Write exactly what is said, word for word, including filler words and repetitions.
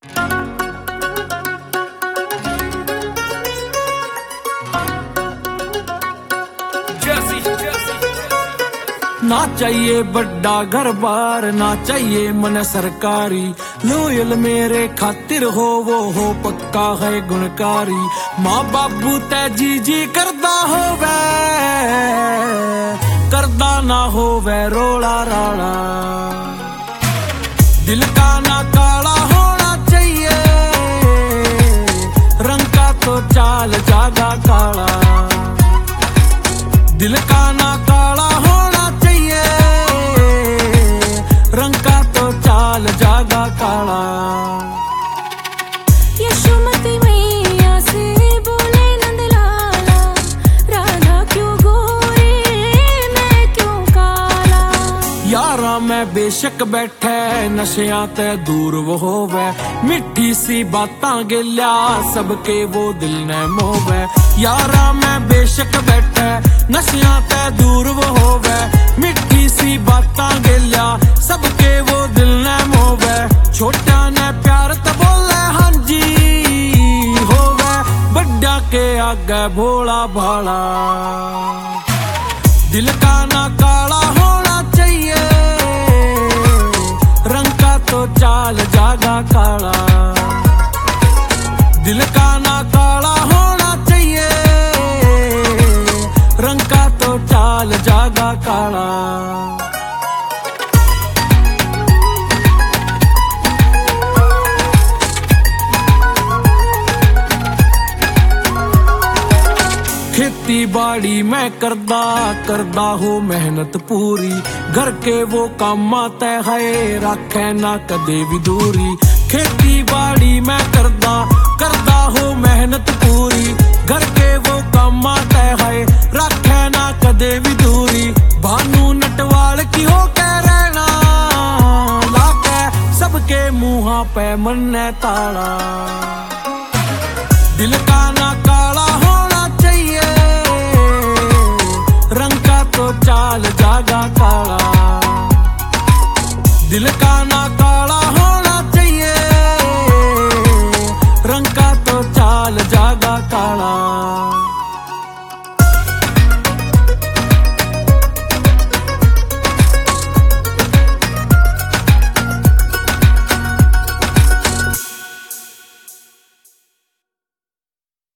ना चाहिए बड़ा घर बार, ना चाहिए मन सरकारी, लोयल मेरे खातिर हो वो हो पक्का है गुणकारी। माँ बाबू ते जी जी करदा हो वै, करदा ना हो वै रोला राला, दिल का ना काला होना चाहिए, रंग का तो चाल जागा काला, दिल का ना काला होना चाहिए, रंग का तो चाल जागा काला। यशोमती मैया से बोले नंदलाला, राधा क्यों गोरे मैं क्यों काला। यारा मैं बेशक बैठे नशियां ते दूर वो होवे, मिठी सी बातां गिल्या सबके वो दिल ने मोवे। यारा मैं बेशक बैठे नशियां ते दूर वो होवे, मिठी सी बातां गिल्या सबके वो दिल ने मोवे। छोटा ने प्यार तो बोले हाँ जी होवे, बड़ा के आगे भोला भाला, दिल का ना काला होना चाहिए, रंग का तो चाल जागा काला, दिल का ना काला होना चाहिए, रंग का तो चाल जागा काला। खेती बाड़ी मैं करदा करदा हो मेहनत पूरी, घर के वो काम आते है रखे ना कदे भी दूरी। खेती बाड़ी मैं करदा करदा हो मेहनत पूरी, घर के वो काम आते है रखे ना कदे भी दूरी। भानु नटवाल की हो के रहना लाके सबके मुँह पे मन्ने ताला, दिल का ना काला होना चाहिए, रंग का तो चाल जागा काला, दिल का ना काला होना चाहिए, रंग का तो चाल जागा काला।